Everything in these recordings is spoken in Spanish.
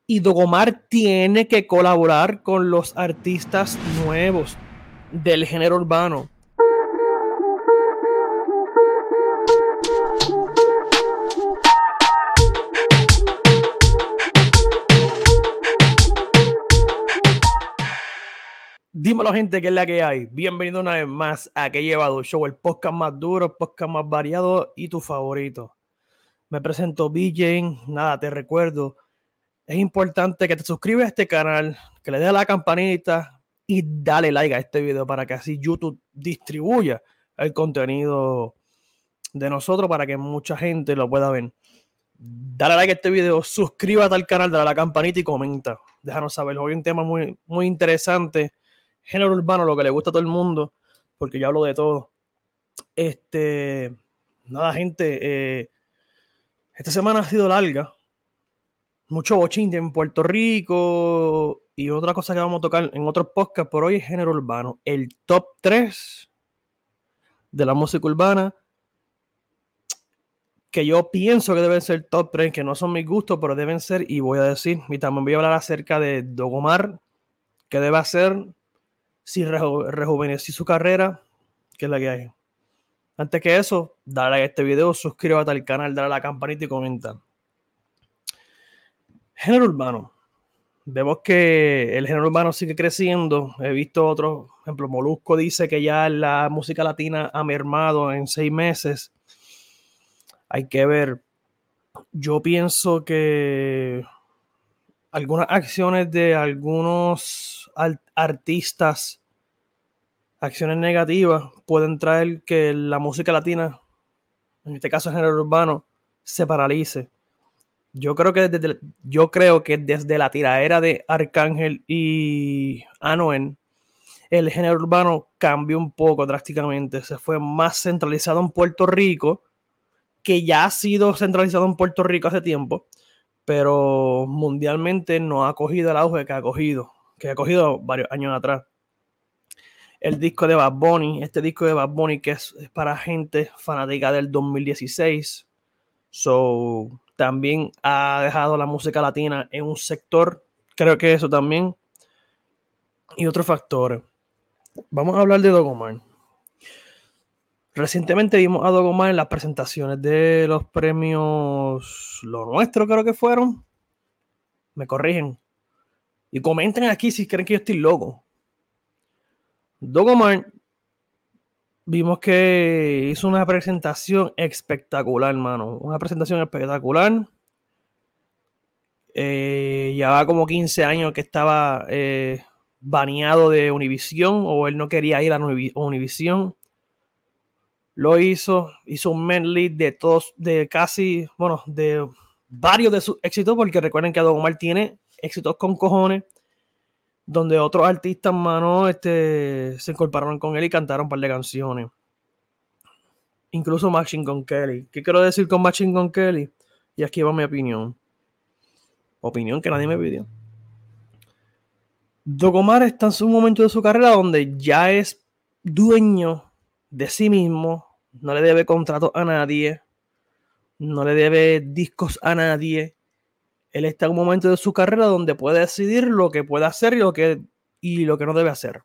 Y Don Omar tiene que colaborar con los artistas nuevos del género urbano. Dímelo, gente, que es la que hay. Bienvenido una vez más a Que Llevado Show, el podcast más duro, el podcast más variado y tu favorito. Me presento BJ. Nada, te recuerdo, es importante que te suscribas a este canal, que le des a la campanita y dale like a este video para que así YouTube distribuya el contenido de nosotros para que mucha gente lo pueda ver. Dale like a este video, suscríbete al canal, dale a la campanita y comenta. Déjanos saber. Hoy un tema muy interesante. Género urbano, lo que le gusta a todo el mundo, porque yo hablo de todo. Nada, gente, esta semana ha sido larga. Mucho bochinche en Puerto Rico y otra cosa que vamos a tocar en otros podcasts por hoy es género urbano. El top 3 de la música urbana, que yo pienso que deben ser top 3, que no son mis gustos, pero deben ser, y voy a decir, y también voy a hablar acerca de Don Omar, que debe hacer si rejuveneció su carrera, que es la que hay. Antes que eso, dale like a este video, suscríbete al canal, dale a la campanita y comenta. Género urbano. Vemos que el género urbano sigue creciendo. He visto otros, por ejemplo, Molusco dice que ya la música latina ha mermado en 6 meses. Hay que ver. Yo pienso que algunas acciones de algunos artistas, acciones negativas, pueden traer que la música latina, en este caso el género urbano, se paralice. Yo creo que desde la tiradera de Arcángel y Anuel, el género urbano cambió un poco drásticamente. Se fue más centralizado en Puerto Rico, que ya ha sido centralizado en Puerto Rico hace tiempo, pero mundialmente no ha cogido el auge que ha cogido varios años atrás. El disco de Bad Bunny, que es para gente fanática del 2016. También ha dejado la música latina en un sector, creo que eso también, y otros factores. Vamos a hablar de Don Omar. Recientemente vimos a Don Omar en las presentaciones de los premios Lo Nuestro, creo que fueron. Me corrigen. Y comenten aquí si creen que yo estoy loco. Don Omar, vimos que hizo una presentación espectacular, hermano. Una presentación espectacular. Llevaba como 15 años que estaba baneado de Univision, o él no quería ir a Univision. Lo hizo un medley de todos, de varios de sus éxitos, porque recuerden que Don Omar tiene éxitos con cojones, donde otros artistas, mano, se incorporaron con él y cantaron un par de canciones. Incluso Machine Gun Kelly. ¿Qué quiero decir con Machine Gun Kelly? Y aquí va mi opinión. Opinión que nadie me pidió. Don Omar está en un momento de su carrera donde ya es dueño de sí mismo, no le debe contratos a nadie, no le debe discos a nadie. Él está en un momento de su carrera donde puede decidir lo que puede hacer y lo que no debe hacer.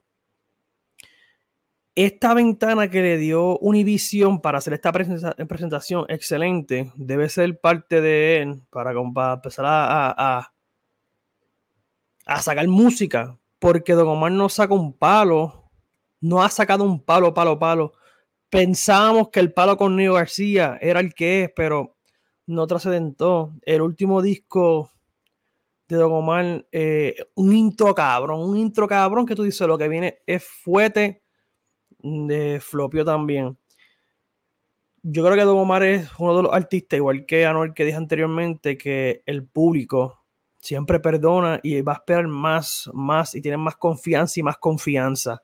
Esta ventana que le dio Univision para hacer esta presentación excelente debe ser parte de él para empezar a sacar música, porque Don Omar no saca un palo, no ha sacado un palo. Pensábamos que el palo con Neo García era el que es, pero no trascendentó. El último disco de Don Omar, un intro cabrón que tú dices, lo que viene es fuerte, de flopió también. Yo creo que Don Omar es uno de los artistas, igual que Anuel, que dije anteriormente, que el público siempre perdona y va a esperar más y tienen más confianza y más confianza.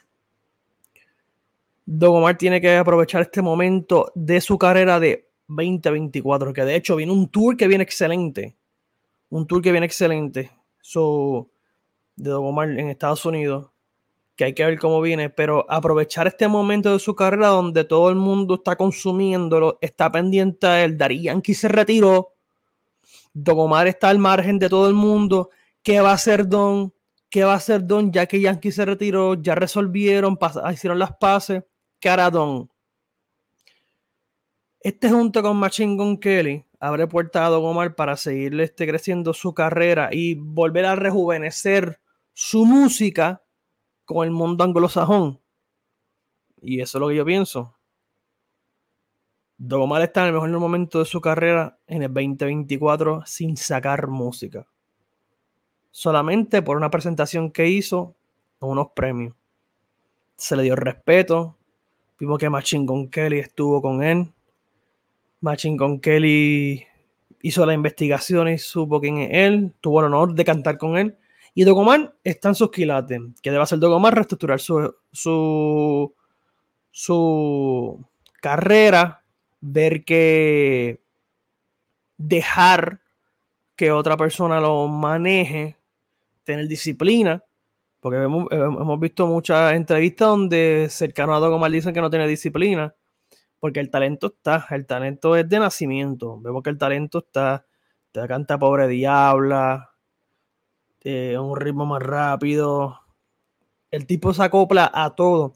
Don Omar tiene que aprovechar este momento de su carrera de 2024, que de hecho viene un tour que viene excelente. De Don Omar en Estados Unidos, que hay que ver cómo viene, pero aprovechar este momento de su carrera donde todo el mundo está consumiéndolo, está pendiente a él. Daddy Yankee se retiró, Don Omar está al margen de todo el mundo. ¿Qué va a hacer Don? ¿Qué va a hacer Don? Ya que Yankee se retiró, ya resolvieron, hicieron las paces. ¿Qué hará Don? Este junto con Machine Gun Kelly abre puertas a Don Omar para seguirle creciendo su carrera y volver a rejuvenecer su música con el mundo anglosajón. Y eso es lo que yo pienso. Don Omar está en el mejor momento de su carrera en el 2024 sin sacar música. Solamente por una presentación que hizo en unos premios. Se le dio respeto. Vimos que Machine Gun Kelly estuvo con él. Machine Gun Kelly hizo la investigación y supo quién es él. Tuvo el honor de cantar con él. Y Don Omar está en sus quilates. ¿Qué debe hacer Don Omar? Reestructurar su carrera, ver que dejar que otra persona lo maneje, tener disciplina, porque hemos visto muchas entrevistas donde cercanos a Don Omar dicen que no tiene disciplina, porque el talento es de nacimiento, vemos que el talento está, te canta Pobre Diabla, un ritmo más rápido, el tipo se acopla a todo.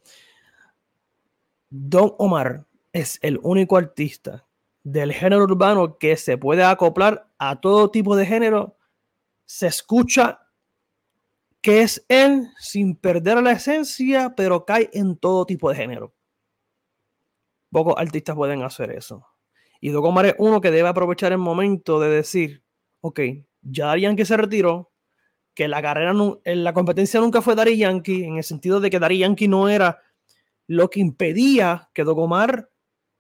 Don Omar es el único artista del género urbano que se puede acoplar a todo tipo de género. Se escucha que es él sin perder la esencia, pero cae en todo tipo de género. Pocos artistas pueden hacer eso. Y Don Omar es uno que debe aprovechar el momento de decir, ok, ya Daddy Yankee se retiró, que la carrera, en la competencia nunca fue Daddy Yankee, en el sentido de que Daddy Yankee no era lo que impedía que Don Omar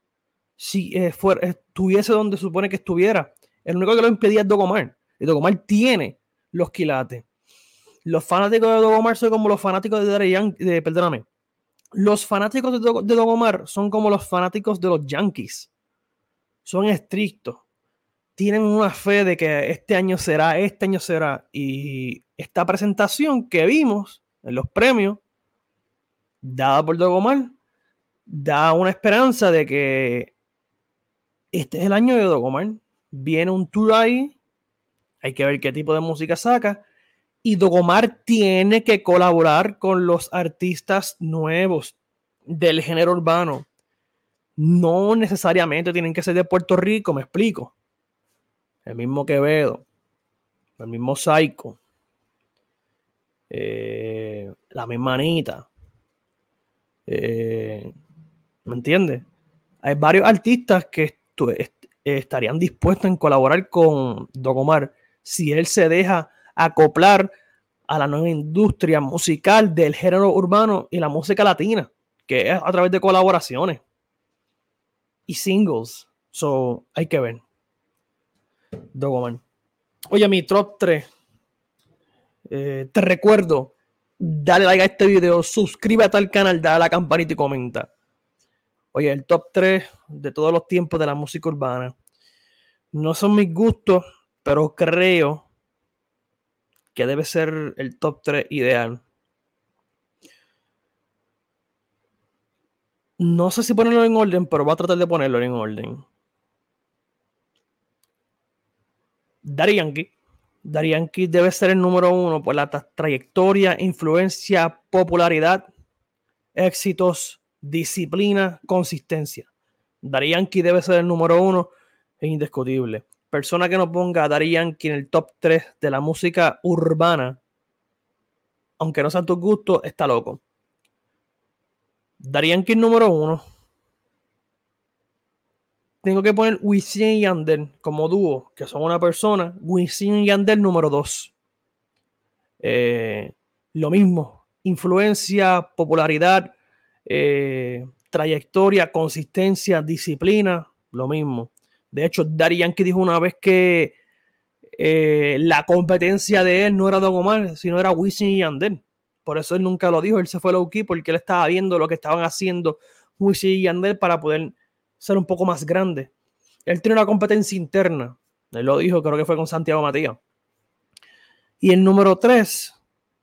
estuviese donde supone que estuviera. El único que lo impedía es Don Omar. Y Don Omar tiene los quilates. Los fanáticos de Don Omar son como los fanáticos de Daddy Yankee, perdóname. Los fanáticos de Don Omar son como los fanáticos de los Yankees. Son estrictos. Tienen una fe de que este año será. Y esta presentación que vimos en los premios, dada por Don Omar, da una esperanza de que este es el año de Don Omar. Viene un tour ahí. Hay que ver qué tipo de música saca. Y Don Omar tiene que colaborar con los artistas nuevos del género urbano. No necesariamente tienen que ser de Puerto Rico, me explico. El mismo Quevedo, el mismo Psycho, la misma Anita. ¿Me entiendes? Hay varios artistas que estarían dispuestos en colaborar con Don Omar si él se deja acoplar a la nueva industria musical del género urbano y la música latina, que es a través de colaboraciones y singles. So, hay que ver. Don Omar. Oye, mi top 3. Te recuerdo, dale like a este video, suscríbete al canal, dale a la campanita y comenta. Oye, el top 3 de todos los tiempos de la música urbana. No son mis gustos, pero creo que debe ser el top 3 ideal. No sé si ponerlo en orden, pero voy a tratar de ponerlo en orden. Daddy Yankee. Daddy Yankee debe ser el número 1 por la trayectoria, influencia, popularidad, éxitos, disciplina, consistencia. Daddy Yankee debe ser el número 1, es indiscutible. Persona que no ponga a Daddy Yankee en el top 3 de la música urbana, aunque no sean tus gustos, está loco. Daddy Yankee número 1. Tengo que poner Wisin y Yandel como dúo, que son una persona. Wisin y Yandel número 2. Lo mismo, influencia, popularidad, trayectoria, consistencia, disciplina, lo mismo. De hecho, Daddy Yankee dijo una vez que la competencia de él no era Don Omar, sino era Wisin y Yandel. Por eso él nunca lo dijo, él se fue low key porque él estaba viendo lo que estaban haciendo Wisin y Yandel para poder ser un poco más grande. Él tiene una competencia interna, él lo dijo, creo que fue con Santiago Matías. Y el número 3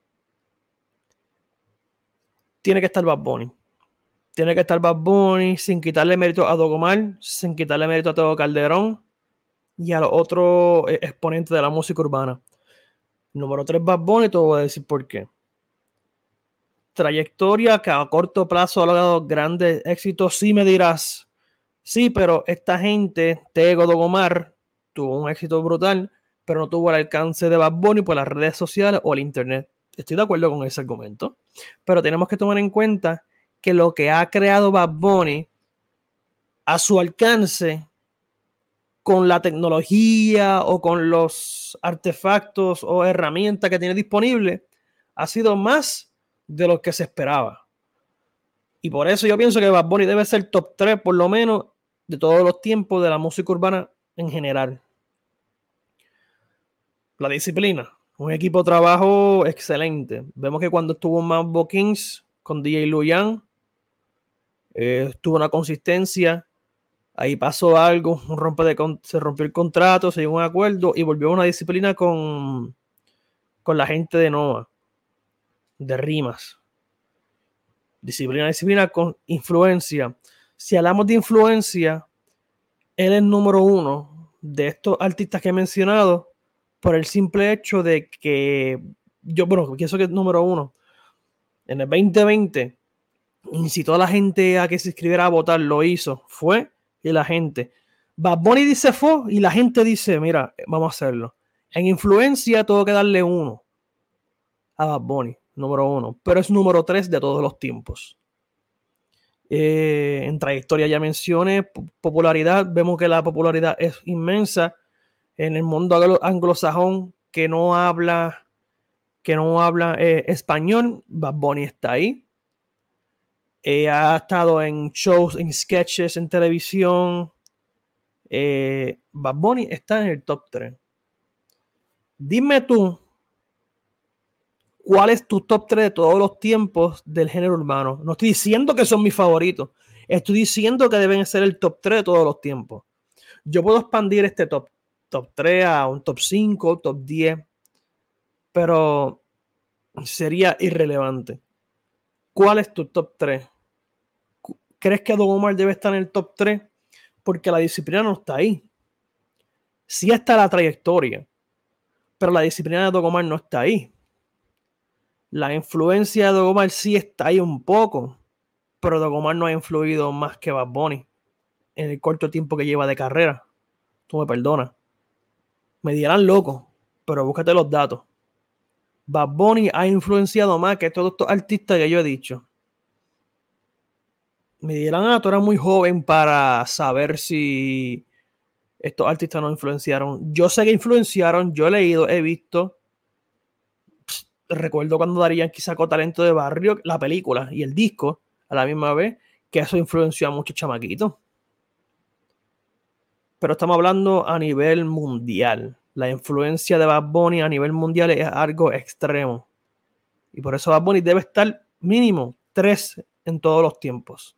tiene que estar Bad Bunny. Tiene que estar Bad Bunny sin quitarle mérito a Don Omar, sin quitarle mérito a Tego Calderón. y a los otros exponentes de la música urbana. Número 3, Bad Bunny, te voy a decir por qué. Trayectoria que a corto plazo ha logrado grandes éxitos. Sí me dirás, sí, pero esta gente, Tego, Don Omar, tuvo un éxito brutal, pero no tuvo el alcance de Bad Bunny por las redes sociales o el internet. Estoy de acuerdo con ese argumento, pero tenemos que tomar en cuenta que lo que ha creado Bad Bunny a su alcance con la tecnología o con los artefactos o herramientas que tiene disponible ha sido más de lo que se esperaba. Y por eso yo pienso que Bad Bunny debe ser top 3 por lo menos de todos los tiempos de la música urbana en general. La disciplina, un equipo de trabajo excelente. Vemos que cuando estuvo en Mambo Kings con DJ Luyan, tuvo una consistencia. Ahí pasó algo, se rompió el contrato, se llegó a un acuerdo y volvió a una disciplina con la gente de Nova, de rimas. Disciplina con influencia. Si hablamos de influencia, él es número 1 de estos artistas que he mencionado por el simple hecho de que pienso que es número 1. En el 2020 incitó a la gente a que se inscribiera a votar, lo hizo, fue y la gente. Bad Bunny dice fue y la gente dice, mira, vamos a hacerlo. En influencia tengo que darle 1 a Bad Bunny, número 1, pero es número 3 de todos los tiempos. En trayectoria ya mencioné, popularidad, vemos que la popularidad es inmensa en el mundo anglosajón que no habla español. Bad Bunny está ahí. Ha estado en shows, en sketches, en televisión. Bad Bunny está en el top 3. Dime tú, ¿cuál es tu top 3 de todos los tiempos del género urbano? No estoy diciendo que son mis favoritos. Estoy diciendo que deben ser el top 3 de todos los tiempos. Yo puedo expandir este top 3 a un top 5, top 10, pero sería irrelevante. ¿Cuál es tu top 3? ¿Crees que Don Omar debe estar en el top 3? Porque la disciplina no está ahí. Sí está la trayectoria, pero la disciplina de Don Omar no está ahí. La influencia de Don Omar sí está ahí un poco, pero Don Omar no ha influido más que Bad Bunny en el corto tiempo que lleva de carrera. Tú me perdonas. Me dirán loco, pero búscate los datos. Bad Bunny ha influenciado más que todos estos artistas que yo he dicho. Me dirán, tú eras muy joven para saber si estos artistas no influenciaron. Yo sé que influenciaron, yo he leído, he visto. Recuerdo cuando Daddy Yankee sacó Talento de Barrio, la película y el disco a la misma vez, que eso influenció a muchos chamaquitos. Pero estamos hablando a nivel mundial. La influencia de Bad Bunny a nivel mundial es algo extremo. Y por eso Bad Bunny debe estar mínimo 3 en todos los tiempos.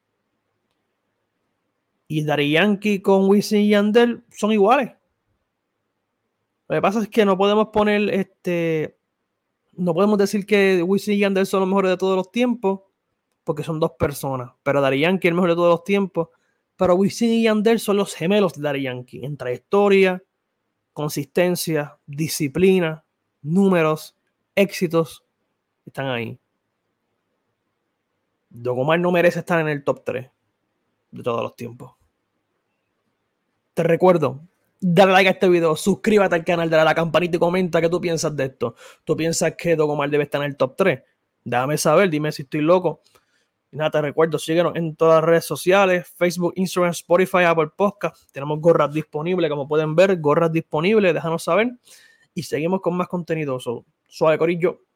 Y Daddy Yankee con Wisin y Yandel son iguales. Lo que pasa es que no podemos poner no podemos decir que Wisin y Yandel son los mejores de todos los tiempos, porque son dos personas. Pero Daddy Yankee es el mejor de todos los tiempos. Pero Wisin y Yandel son los gemelos de Daddy Yankee en trayectoria, consistencia, disciplina, números, éxitos. Están ahí. Don Omar no merece estar en el top 3 de todos los tiempos. Te recuerdo, dale like a este video, suscríbete al canal, dale a la campanita y comenta qué tú piensas de esto. ¿Tú piensas que Don Omar debe estar en el top 3? Déjame saber, dime si estoy loco. Y nada, te recuerdo, síguenos en todas las redes sociales, Facebook, Instagram, Spotify, Apple Podcast. Tenemos gorras disponibles, como pueden ver, gorras disponibles, déjanos saber. Y seguimos con más contenido. Suave, corillo.